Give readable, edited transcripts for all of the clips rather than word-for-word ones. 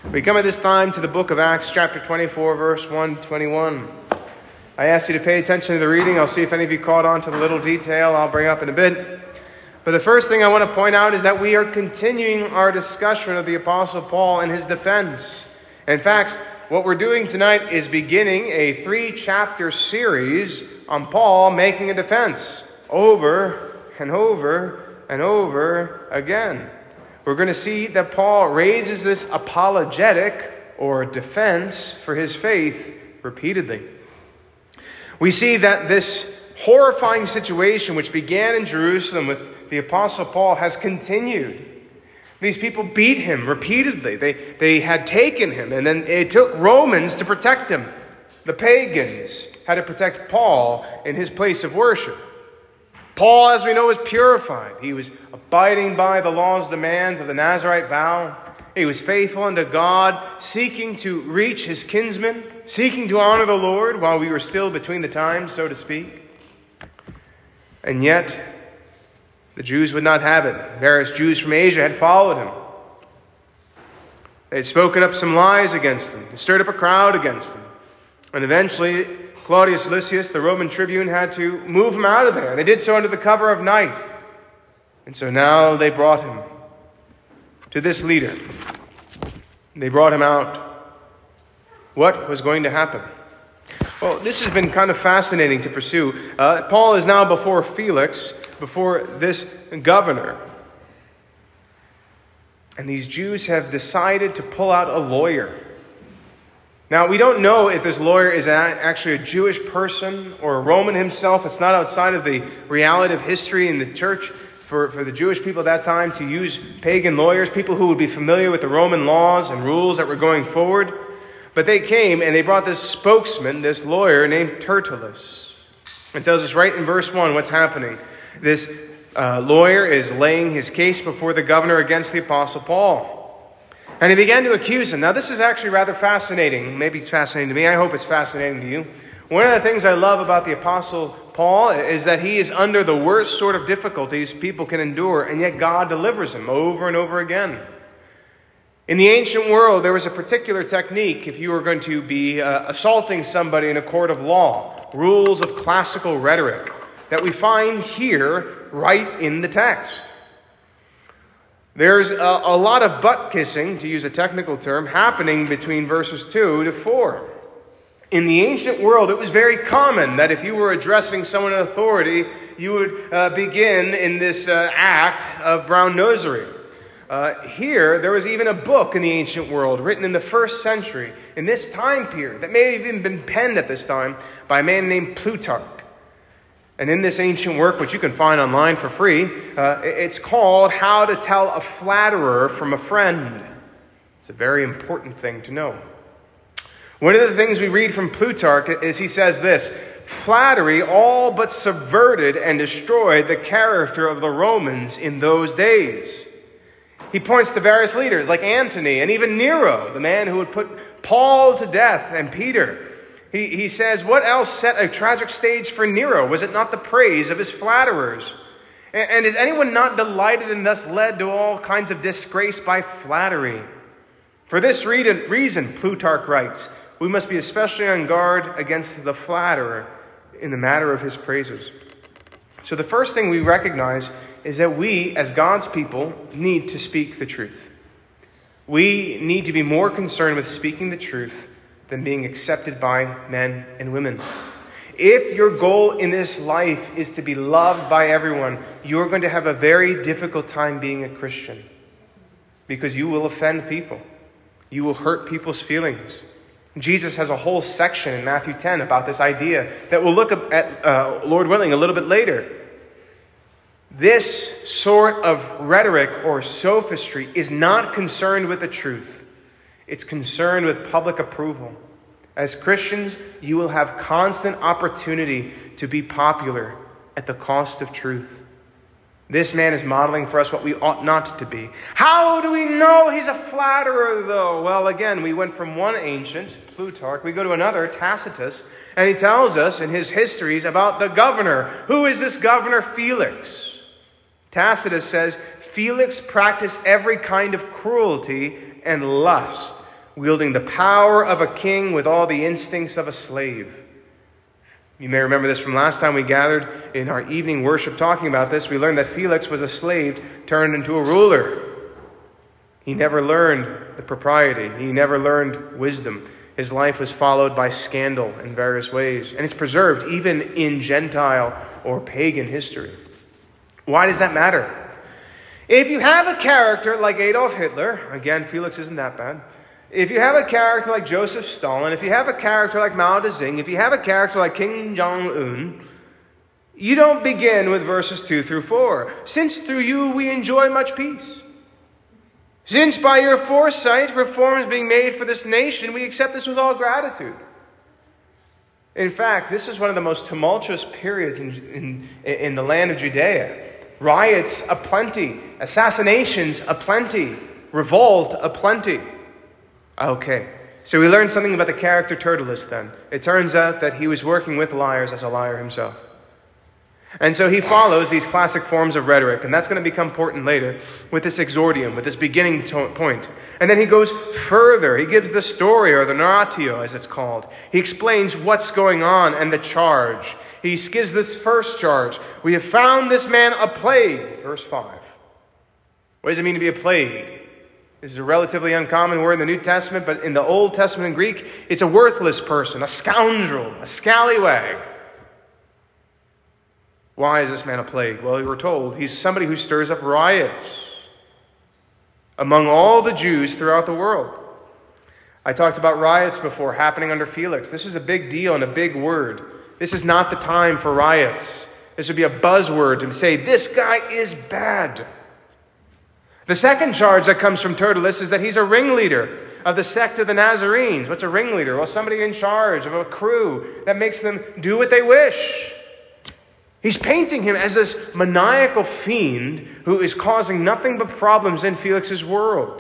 We come at this time to the book of Acts, chapter 24, verse 121. I ask you to pay attention to the reading. I'll see if any of you caught on to the little detail I'll bring up in a bit. But the first thing I want to point out is that we are continuing our discussion of the Apostle Paul and his defense. In fact, what we're doing tonight is beginning a 3-chapter series on Paul making a defense over and over and over again. We're going to see that Paul raises this apologetic or defense for his faith repeatedly. We see that this horrifying situation which began in Jerusalem with the Apostle Paul has continued. These people beat him repeatedly. They had taken him, and then it took Romans to protect him. The pagans had to protect Paul in his place of worship. Paul, as we know, was purified. He was abiding by the law's demands of the Nazirite vow. He was faithful unto God, seeking to reach his kinsmen, seeking to honor the Lord while we were still between the times, so to speak. And yet, the Jews would not have it. Various Jews from Asia had followed him. They had spoken up some lies against him. They stirred up a crowd against him. And eventually, Claudius Lysias, the Roman tribune, had to move him out of there. They did so under the cover of night. And so now they brought him to this leader. They brought him out. What was going to happen? Well, this has been kind of fascinating to pursue. Paul is now before Felix, before this governor. And these Jews have decided to pull out a lawyer. Now, we don't know if this lawyer is actually a Jewish person or a Roman himself. It's not outside of the reality of history in the church for the Jewish people at that time to use pagan lawyers, people who would be familiar with the Roman laws and rules that were going forward. But they came and they brought this spokesman, this lawyer named Tertullus. It tells us right in verse 1 what's happening. This lawyer is laying his case before the governor against the Apostle Paul. And he began to accuse him. Now, this is actually rather fascinating. Maybe it's fascinating to me. I hope it's fascinating to you. One of the things I love about the Apostle Paul is that he is under the worst sort of difficulties people can endure, and yet God delivers him over and over again. In the ancient world, there was a particular technique if you were going to be assaulting somebody in a court of law, rules of classical rhetoric, that we find here right in the text. There's a lot of butt kissing, to use a technical term, happening between verses 2 to 4. In the ancient world, it was very common that if you were addressing someone in authority, you would begin in this act of brown nosery. Here, there was even a book in the ancient world written in the 1st century, in this time period, that may have even been penned at this time by a man named Plutarch. And in this ancient work, which you can find online for free, it's called How to Tell a Flatterer from a Friend. It's a very important thing to know. One of the things we read from Plutarch is he says this: flattery all but subverted and destroyed the character of the Romans in those days. He points to various leaders like Antony and even Nero, the man who would put Paul to death, and Peter. He says, what else set a tragic stage for Nero? Was it not the praise of his flatterers? And is anyone not delighted and thus led to all kinds of disgrace by flattery? For this reason, Plutarch writes, we must be especially on guard against the flatterer in the matter of his praises. So the first thing we recognize is that we, as God's people, need to speak the truth. We need to be more concerned with speaking the truth than being accepted by men and women. If your goal in this life is to be loved by everyone, you're going to have a very difficult time being a Christian, because you will offend people. You will hurt people's feelings. Jesus has a whole section in Matthew 10 about this idea that we'll look at, Lord willing, a little bit later. This sort of rhetoric or sophistry is not concerned with the truth. It's concerned with public approval. As Christians, you will have constant opportunity to be popular at the cost of truth. This man is modeling for us what we ought not to be. How do we know he's a flatterer, though? Well, again, we went from one ancient, Plutarch, we go to another, Tacitus, and he tells us in his histories about the governor. Who is this governor? Felix. Tacitus says, Felix practiced every kind of cruelty and lust. wielding the power of a king with all the instincts of a slave. You may remember this from last time we gathered in our evening worship talking about this. We learned that Felix was a slave turned into a ruler. He never learned the propriety. He never learned wisdom. His life was followed by scandal in various ways. And it's preserved even in Gentile or pagan history. Why does that matter? If you have a character like Adolf Hitler, again, Felix isn't that bad. If you have a character like Joseph Stalin, if you have a character like Mao Zedong, if you have a character like Kim Jong-un, you don't begin with verses 2 through 4. Since through you we enjoy much peace. Since by your foresight reforms being made for this nation, we accept this with all gratitude. In fact, this is one of the most tumultuous periods in the land of Judea. Riots aplenty, assassinations aplenty, revolt aplenty. Okay, so we learned something about the character Tertullus then. It turns out that he was working with liars as a liar himself. And so he follows these classic forms of rhetoric, and that's going to become important later with this exordium, with this beginning point. And then he goes further. He gives the story, or the narratio as it's called. He explains what's going on and the charge. He gives this first charge. We have found this man a plague, verse 5. What does it mean to be a plague? This is a relatively uncommon word in the New Testament, but in the Old Testament in Greek, it's a worthless person, a scoundrel, a scallywag. Why is this man a plague? Well, we were told he's somebody who stirs up riots among all the Jews throughout the world. I talked about riots before happening under Felix. This is a big deal and a big word. This is not the time for riots. This would be a buzzword to say, this guy is bad. The second charge that comes from Tertullus is that he's a ringleader of the sect of the Nazarenes. What's a ringleader? Well, somebody in charge of a crew that makes them do what they wish. He's painting him as this maniacal fiend who is causing nothing but problems in Felix's world.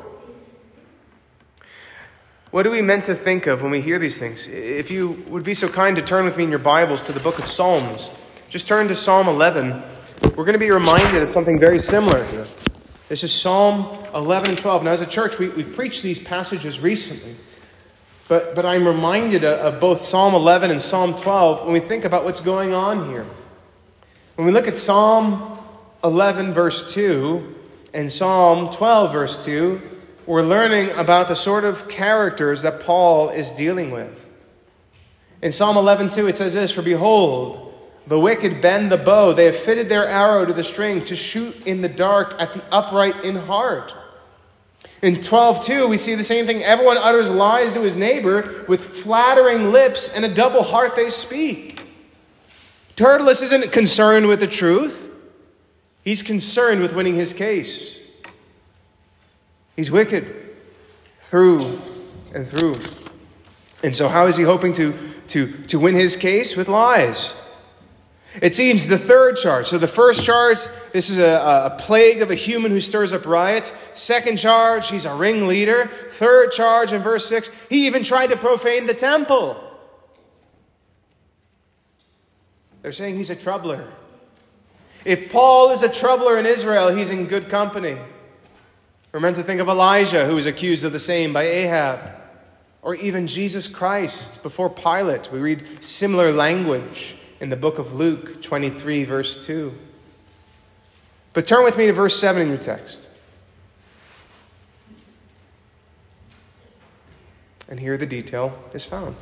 What are we meant to think of when we hear these things? If you would be so kind to turn with me in your Bibles to the book of Psalms. Just turn to Psalm 11. We're going to be reminded of something very similar here. This is Psalm 11 and 12. Now, as a church, we've preached these passages recently. But I'm reminded of both Psalm 11 and Psalm 12 when we think about what's going on here. When we look at Psalm 11, verse 2, and Psalm 12, verse 2, we're learning about the sort of characters that Paul is dealing with. In Psalm 11:2, it says this, "For behold, the wicked bend the bow. They have fitted their arrow to the string to shoot in the dark at the upright in heart." In 12:2, we see the same thing. "Everyone utters lies to his neighbor. With flattering lips and a double heart they speak." Tertullus isn't concerned with the truth. He's concerned with winning his case. He's wicked through and through. And so how is he hoping to win his case? With lies. It seems the third charge. So the first charge, this is a plague of a human who stirs up riots. Second charge, he's a ringleader. Third charge in verse 6, he even tried to profane the temple. They're saying he's a troubler. If Paul is a troubler in Israel, he's in good company. We're meant to think of Elijah, who was accused of the same by Ahab. Or even Jesus Christ before Pilate. We read similar language in the book of Luke 23, verse 2. But turn with me to verse 7 in your text. And here the detail is found.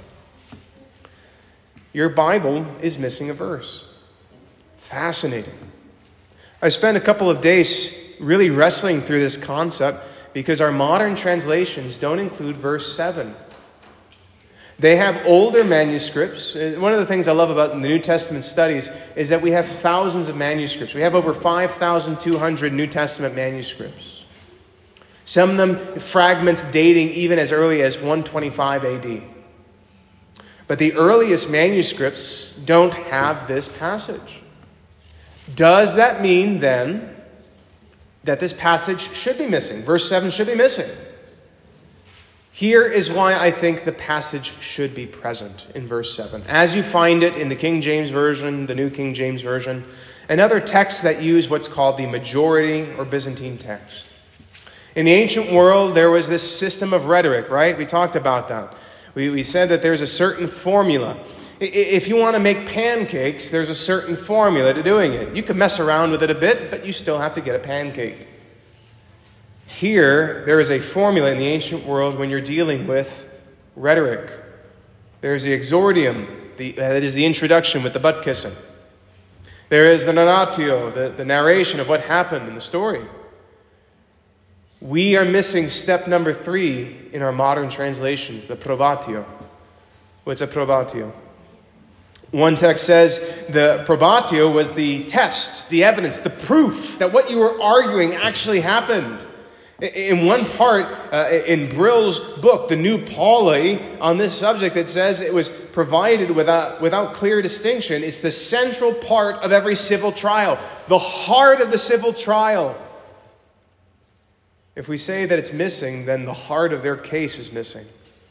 Your Bible is missing a verse. Fascinating. I spent a couple of days really wrestling through this concept because our modern translations don't include verse 7. They have older manuscripts. One of the things I love about the New Testament studies is that we have thousands of manuscripts. We have over 5,200 New Testament manuscripts. Some of them fragments dating even as early as 125 AD. But the earliest manuscripts don't have this passage. Does that mean then that this passage should be missing? Verse 7 should be missing. Here is why I think the passage should be present in verse 7. As you find it in the King James Version, the New King James Version, and other texts that use what's called the majority or Byzantine text. In the ancient world, there was this system of rhetoric, right? We talked about that. We said that there's a certain formula. If you want to make pancakes, there's a certain formula to doing it. You can mess around with it a bit, but you still have to get a pancake. Here, there is a formula in the ancient world when you're dealing with rhetoric. There's the exordium, that is the introduction with the butt kissing. There is the narratio, the narration of what happened in the story. We are missing step number 3 in our modern translations, the probatio. What's a probatio? One text says the probatio was the test, the evidence, the proof that what you were arguing actually happened. In one part, in Brill's book, The New Pauli, on this subject, it says it was provided without clear distinction. It's the central part of every civil trial, the heart of the civil trial. If we say that it's missing, then the heart of their case is missing.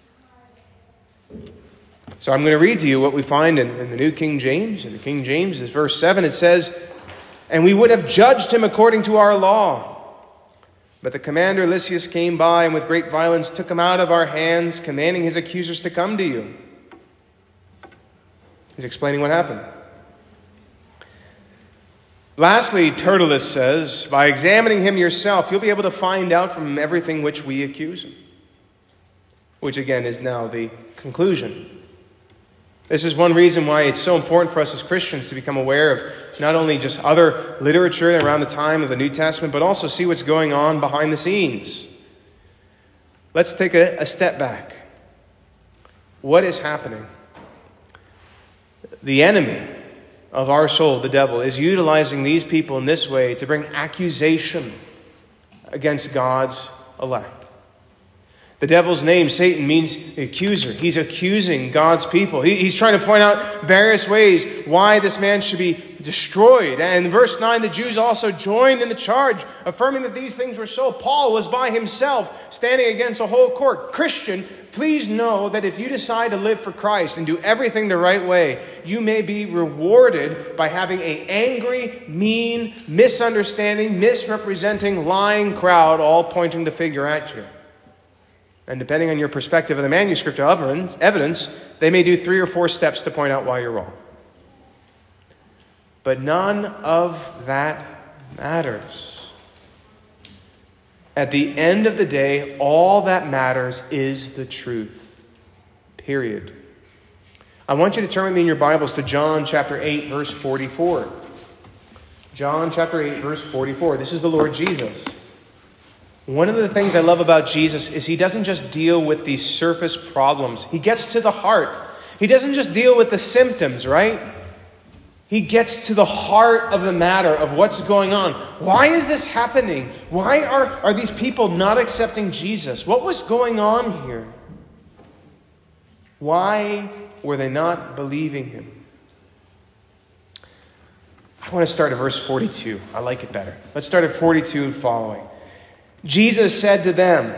So I'm going to read to you what we find in the New King James. In the King James, is verse 7. It says, "And we would have judged him according to our law. But the commander Lysias came by and with great violence took him out of our hands, commanding his accusers to come to you." He's explaining what happened. Lastly, Tertullus says, "By examining him yourself, you'll be able to find out from him everything which we accuse him." Which again is now the conclusion. This is one reason why it's so important for us as Christians to become aware of not only just other literature around the time of the New Testament, but also see what's going on behind the scenes. Let's take a step back. What is happening? The enemy of our soul, the devil, is utilizing these people in this way to bring accusation against God's elect. The devil's name, Satan, means accuser. He's accusing God's people. He's trying to point out various ways why this man should be destroyed. And in verse 9, the Jews also joined in the charge, affirming that these things were so. Paul was by himself, standing against a whole court. Christian, please know that if you decide to live for Christ and do everything the right way, you may be rewarded by having an angry, mean, misunderstanding, misrepresenting, lying crowd all pointing the finger at you. And depending on your perspective of the manuscript evidence, they may do 3 or 4 steps to point out why you're wrong. But none of that matters. At the end of the day, all that matters is the truth. Period. I want you to turn with me in your Bibles to John chapter 8, verse 44. John chapter 8, verse 44. This is the Lord Jesus. One of the things I love about Jesus is he doesn't just deal with these surface problems. He gets to the heart. He doesn't just deal with the symptoms, right? He gets to the heart of the matter of what's going on. Why is this happening? Why are these people not accepting Jesus? What was going on here? Why were they not believing him? I want to start at verse 42. I like it better. Let's start at 42 and following. Jesus said to them,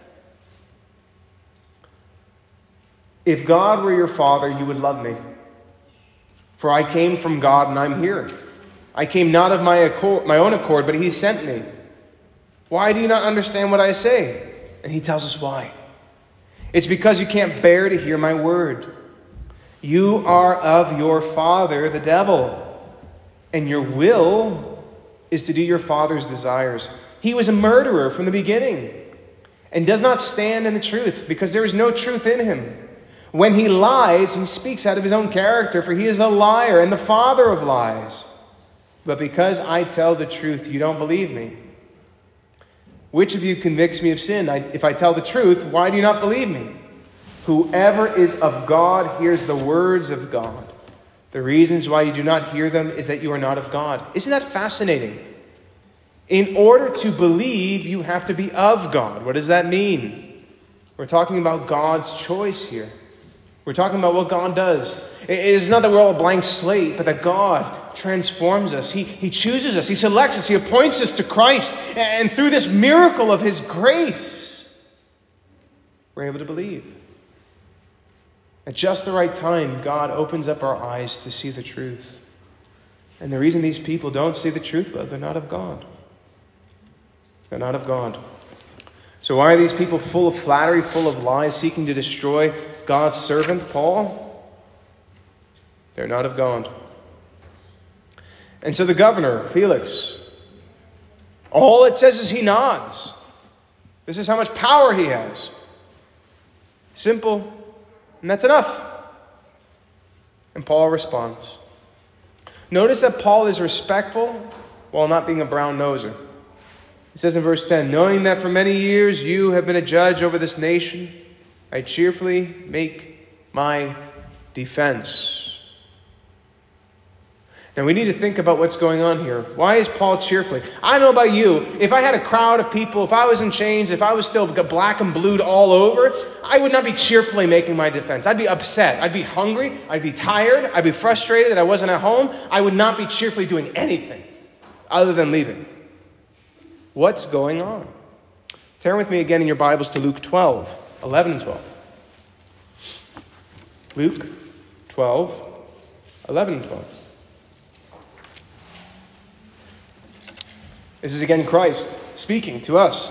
"If God were your Father, you would love me. For I came from God and I'm here. I came not of my own accord, but he sent me. Why do you not understand what I say?" And he tells us why. "It's because you can't bear to hear my word. You are of your father, the devil, and your will is to do your father's desires. He was a murderer from the beginning and does not stand in the truth because there is no truth in him. When he lies, he speaks out of his own character, for he is a liar and the father of lies. But because I tell the truth, you don't believe me. Which of you convicts me of sin? If I tell the truth, why do you not believe me? Whoever is of God hears the words of God. The reasons why you do not hear them is that you are not of God." Isn't that fascinating? In order to believe, you have to be of God. What does that mean? We're talking about God's choice here. We're talking about what God does. It is not that we're all a blank slate, but that God transforms us. He chooses us. He selects us. He appoints us to Christ. And through this miracle of his grace, we're able to believe. At just the right time, God opens up our eyes to see the truth. And the reason these people don't see the truth, well, they're not of God. They're not of God. So why are these people full of flattery, full of lies, seeking to destroy God's servant, Paul? They're not of God. And so the governor, Felix, all it says is he nods. This is how much power he has. Simple, and that's enough. And Paul responds. Notice that Paul is respectful while not being a brown-noser. He says in verse 10, knowing that for many years you have been a judge over this nation, I cheerfully make my defense. Now we need to think about what's going on here. Why is Paul cheerfully? I don't know about you. If I had a crowd of people, if I was in chains, if I was still black and blued all over, I would not be cheerfully making my defense. I'd be upset. I'd be hungry. I'd be tired. I'd be frustrated that I wasn't at home. I would not be cheerfully doing anything other than leaving. What's going on? Turn with me again in your Bibles to Luke 12, 11 and 12. Luke 12, 11 and 12. This is again Christ speaking to us.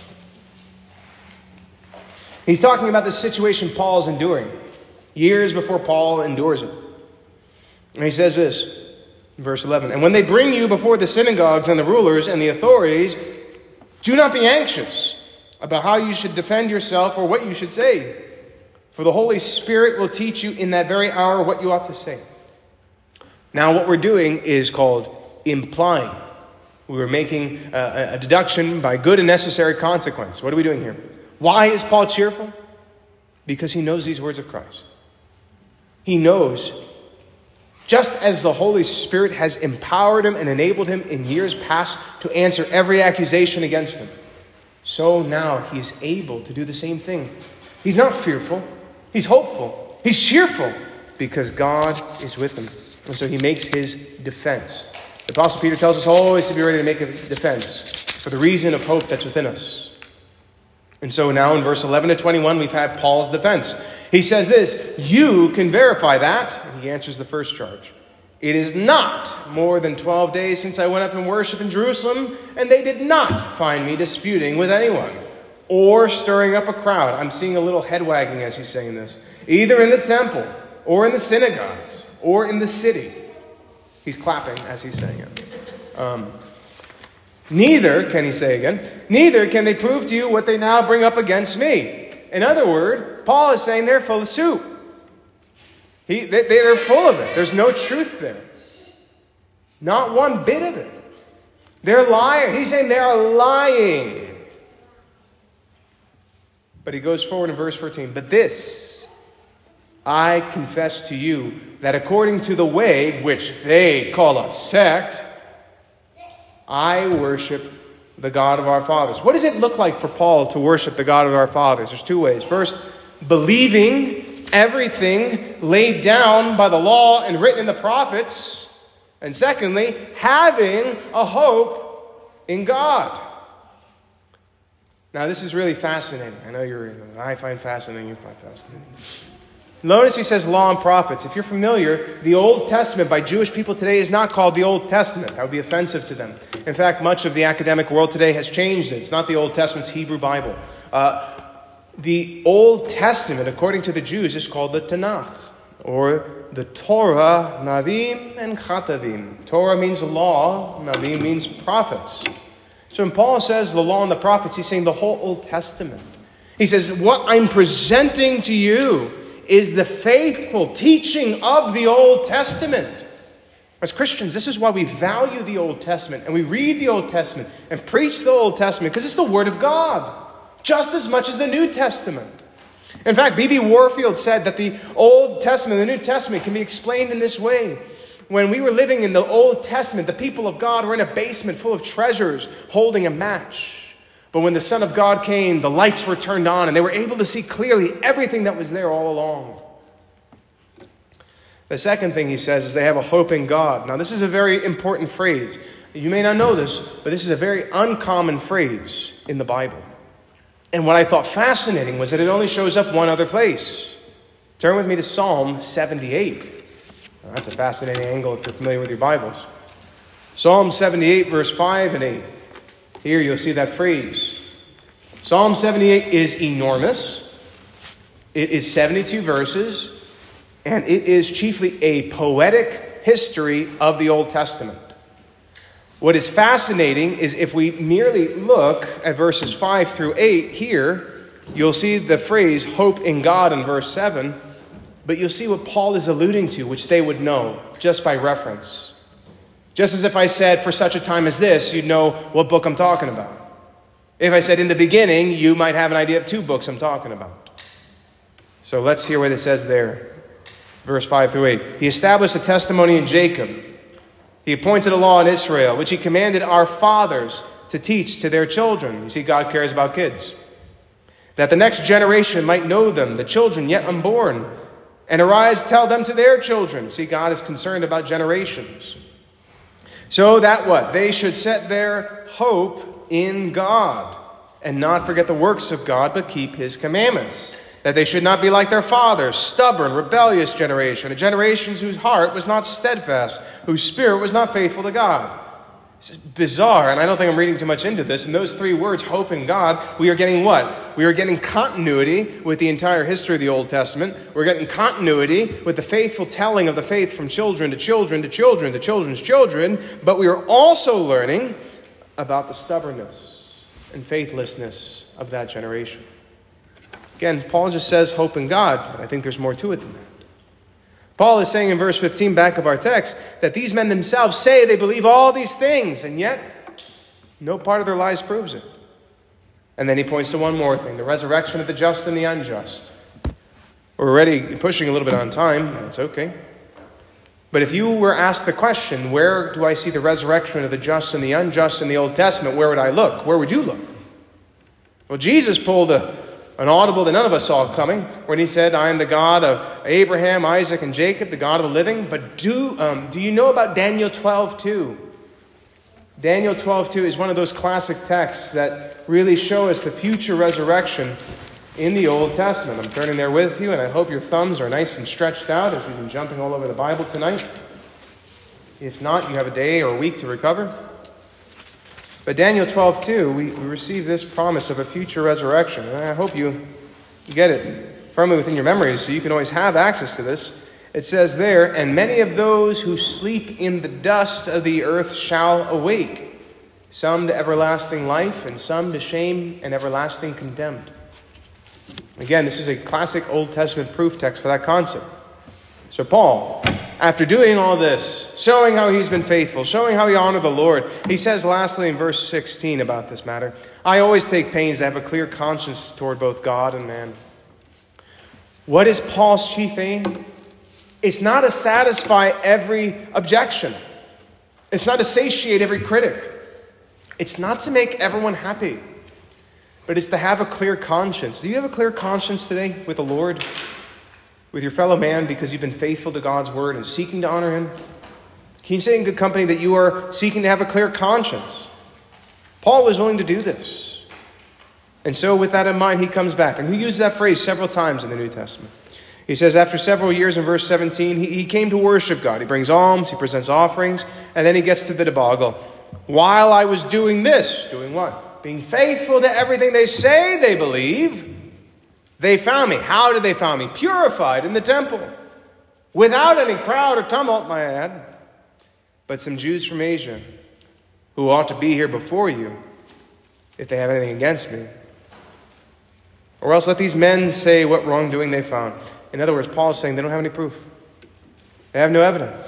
He's talking about the situation Paul's enduring, years before Paul endures it. And he says this, in verse 11, and when they bring you before the synagogues and the rulers and the authorities, do not be anxious about how you should defend yourself or what you should say. For the Holy Spirit will teach you in that very hour what you ought to say. Now what we're doing is called implying. We were making a deduction by good and necessary consequence. What are we doing here? Why is Paul cheerful? Because he knows these words of Christ. He knows, just as the Holy Spirit has empowered him and enabled him in years past to answer every accusation against him, so now he is able to do the same thing. He's not fearful. He's hopeful. He's cheerful because God is with him. And so he makes his defense. The Apostle Peter tells us always to be ready to make a defense for the reason of hope that's within us. And so now in verse 11 to 21, we've had Paul's defense. He says this, you can verify that. And he answers the first charge. It is not more than 12 days since I went up and worshiped in Jerusalem, and they did not find me disputing with anyone or stirring up a crowd. I'm seeing a little head wagging as he's saying this. Either in the temple or in the synagogues or in the city. He's clapping as he's saying it. Neither, can he say again, neither can they prove to you what they now bring up against me. In other words, Paul is saying they're full of soup. They're full of it. There's no truth there. Not one bit of it. They're liars. He's saying they're lying. But he goes forward in verse 14. But this I confess to you, that according to the way which they call a sect, I worship the God of our fathers. What does it look like for Paul to worship the God of our fathers? There's two ways. First, believing everything laid down by the law and written in the prophets. And secondly, having a hope in God. Now, this is really fascinating. I find fascinating, you find fascinating. Notice he says law and prophets. If you're familiar, the Old Testament by Jewish people today is not called the Old Testament. That would be offensive to them. In fact, much of the academic world today has changed it. It's not the Old Testament's Hebrew Bible. The Old Testament, according to the Jews, is called the Tanakh, or the Torah, Navim, and Chatavim. Torah means law, Navim means prophets. So when Paul says the law and the prophets, he's saying the whole Old Testament. He says, what I'm presenting to you is the faithful teaching of the Old Testament. As Christians, this is why we value the Old Testament and we read the Old Testament and preach the Old Testament, because it's the Word of God, just as much as the New Testament. In fact, B.B. Warfield said that the Old Testament and the New Testament can be explained in this way. When we were living in the Old Testament, the people of God were in a basement full of treasures holding a match. But when the Son of God came, the lights were turned on and they were able to see clearly everything that was there all along. The second thing he says is they have a hope in God. Now, this is a very important phrase. You may not know this, but this is a very uncommon phrase in the Bible. And what I thought fascinating was that it only shows up one other place. Turn with me to Psalm 78. Now, that's a fascinating angle if you're familiar with your Bibles. Psalm 78, verse 5 and 8. Here you'll see that phrase. Psalm 78 is enormous. It is 72 verses, and it is chiefly a poetic history of the Old Testament. What is fascinating is if we merely look at verses 5 through 8 here, you'll see the phrase hope in God in verse 7, but you'll see what Paul is alluding to, which they would know just by reference. Just as if I said, for such a time as this, you'd know what book I'm talking about. If I said in the beginning, you might have an idea of 2 books I'm talking about. So let's hear what it says there. Verse 5 through 8. He established a testimony in Jacob. He appointed a law in Israel, which he commanded our fathers to teach to their children. You see, God cares about kids. That the next generation might know them, the children yet unborn, and arise, tell them to their children. See, God is concerned about generations. So that what? They should set their hope in God, and not forget the works of God, but keep his commandments. That they should not be like their fathers, stubborn, rebellious generation, a generation whose heart was not steadfast, whose spirit was not faithful to God. This is bizarre, and I don't think I'm reading too much into this. In those 3 words, hope in God, we are getting what? We are getting continuity with the entire history of the Old Testament. We're getting continuity with the faithful telling of the faith from children to children to children to children's children. But we are also learning about the stubbornness and faithlessness of that generation. Again, Paul just says hope in God, but I think there's more to it than that. Paul is saying in verse 15 back of our text that these men themselves say they believe all these things, and yet no part of their lives proves it. And then he points to one more thing, the resurrection of the just and the unjust. We're already pushing a little bit on time, and it's okay. But if you were asked the question, where do I see the resurrection of the just and the unjust in the Old Testament, where would I look? Where would you look? Well, Jesus pulled an audible that none of us saw coming, when he said, I am the God of Abraham, Isaac, and Jacob, the God of the living. But do you know about Daniel 12:2? Daniel 12:2 is one of those classic texts that really show us the future resurrection in the Old Testament. I'm turning there with you, and I hope your thumbs are nice and stretched out as we've been jumping all over the Bible tonight. If not, you have a day or a week to recover. But Daniel 12:2, we receive this promise of a future resurrection. And I hope you get it firmly within your memories so you can always have access to this. It says there, and many of those who sleep in the dust of the earth shall awake, some to everlasting life, and some to shame and everlasting contempt. Again, this is a classic Old Testament proof text for that concept. So Paul, after doing all this, showing how he's been faithful, showing how he honored the Lord, he says lastly in verse 16 about this matter, I always take pains to have a clear conscience toward both God and man. What is Paul's chief aim? It's not to satisfy every objection. It's not to satiate every critic. It's not to make everyone happy. But it's to have a clear conscience. Do you have a clear conscience today with the Lord? With your fellow man because you've been faithful to God's word and seeking to honor him? Can you say in good company that you are seeking to have a clear conscience? Paul was willing to do this. And so with that in mind, he comes back. And he uses that phrase several times in the New Testament. He says after several years in verse 17, he came to worship God. He brings alms, he presents offerings, and then he gets to the debacle. While I was doing this, doing what? Being faithful to everything they say they believe, they found me. How did they find me? Purified in the temple. Without any crowd or tumult, might I add. But some Jews from Asia, who ought to be here before you, if they have anything against me. Or else let these men say what wrongdoing they found. In other words, Paul is saying they don't have any proof. They have no evidence.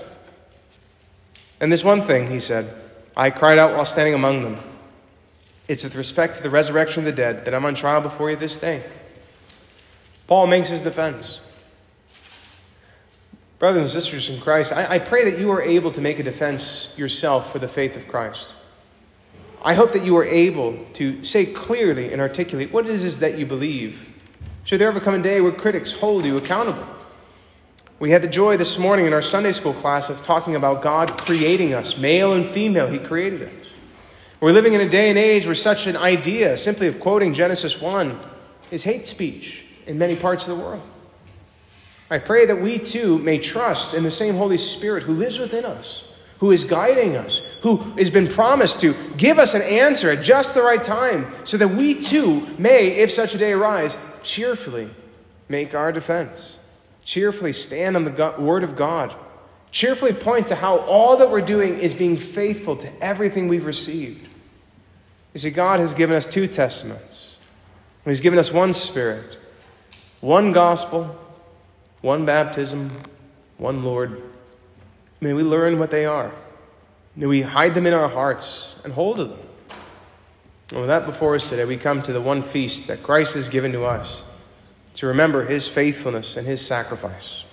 And this one thing, he said, I cried out while standing among them. It's with respect to the resurrection of the dead that I'm on trial before you this day. Paul makes his defense. Brothers and sisters in Christ, I pray that you are able to make a defense yourself for the faith of Christ. I hope that you are able to say clearly and articulate what it is that you believe. Should there ever come a day where critics hold you accountable? We had the joy this morning in our Sunday school class of talking about God creating us, male and female. He created us. We're living in a day and age where such an idea, simply of quoting Genesis 1, is hate speech in many parts of the world. I pray that we too may trust in the same Holy Spirit who lives within us, who is guiding us, who has been promised to give us an answer at just the right time, so that we too may, if such a day arise, cheerfully make our defense, cheerfully stand on the word of God, cheerfully point to how all that we're doing is being faithful to everything we've received. You see, God has given us 2 testaments. He's given us one Spirit, one gospel, one baptism, one Lord. May we learn what they are. May we hide them in our hearts and hold to them. And with that before us today, we come to the one feast that Christ has given to us to remember his faithfulness and his sacrifice.